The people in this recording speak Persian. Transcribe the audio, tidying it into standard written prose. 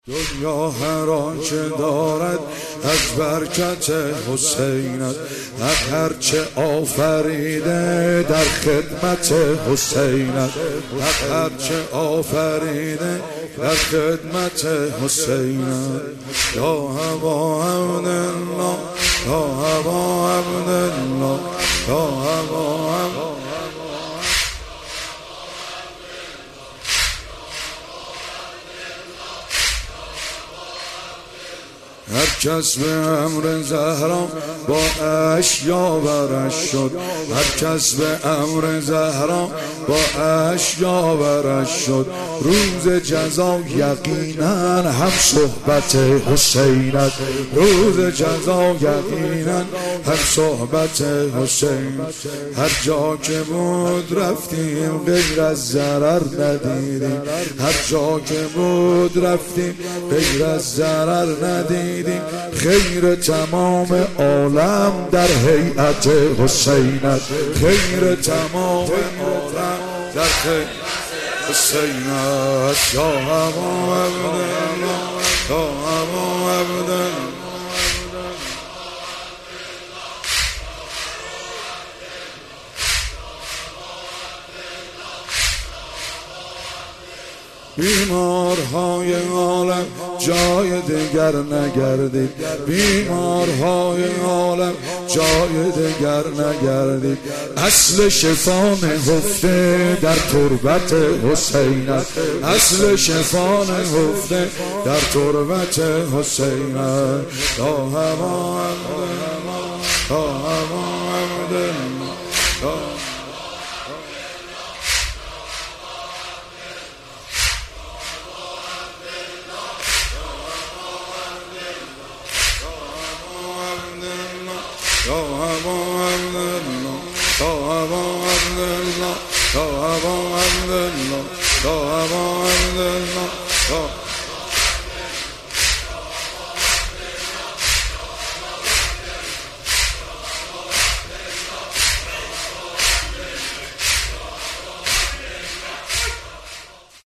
دنیا هر آنچه دارد از برکت حسینت، هرچه آفریده در خدمت حسینت، هرچه آفریده در خدمت حسینت. یا ابا عبدالله، یا ابا عبدالله، یا ابا عبدالله. هر کس به امر زهرا با اشیاورش شد، هر کس به امر زهرا با اشیاورش شد. روز جزا یقینا هم صحبت حسینت، روز جزا یقینا هم صحبت حسین. هر جا که بود رفتیم غیر از ضرر ندیدیم، هر جا که بود رفتیم غیر از ضرر ندیدیم. خیر تمام عالم در هیئت حسینت، خیر تمام عالم در خیر حسینت. یا ابا عبدالله، یا ابا عبدالله. بیمارهای عالم جای دیگر نگردید، بیمارهای عالم جای دیگر نگردید. اصل شفا نهفته در تربت حسینت، اصل شفا نهفته در تربت حسینت. یا ابا عبدالله، یا ابا عبدالله. Ya Aba Abdallah, Ya Aba Abdallah, Ya Aba Abdallah, Ya Aba Abdallah, Ya